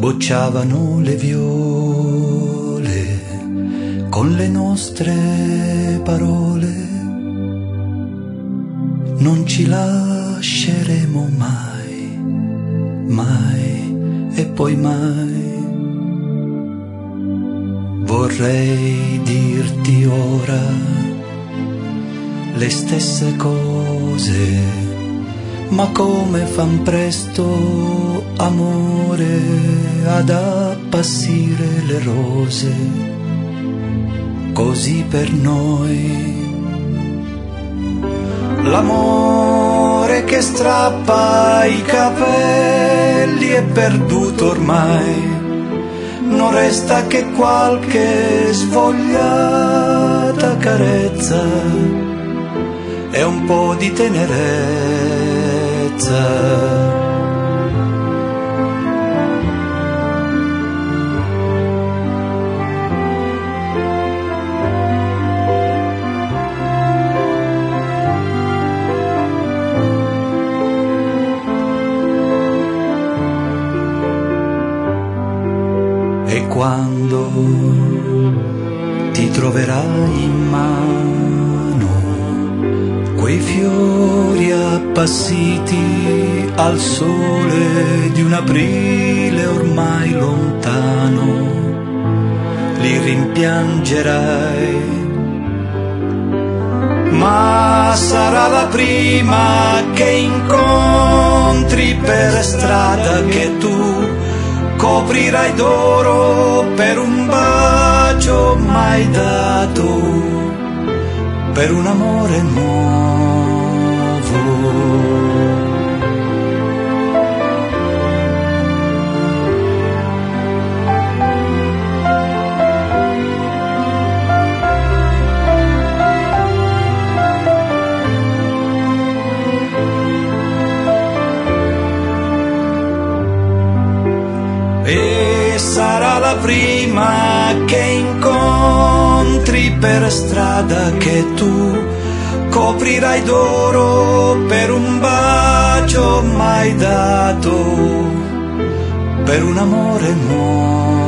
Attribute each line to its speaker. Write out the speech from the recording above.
Speaker 1: bocciavano le viole con le nostre parole. Non ci lasceremo mai, mai e poi mai. Vorrei dirti ora le stesse cose, ma come fan presto, amore, ad appassire le rose, così per noi. L'amore che strappa i capelli è perduto ormai, non resta che qualche svogliata carezza e un po' di tenerezza. E quando ti troverai in mano quei fiori appassiti al sole di un aprile ormai lontano, li rimpiangerai, ma sarà la prima che incontri per strada che tu coprirai d'oro per un bacio mai dato, per un amore nuovo. E sarà la prima che incontri per strada che tu coprirai d'oro per un bacio mai dato, per un amore nuovo.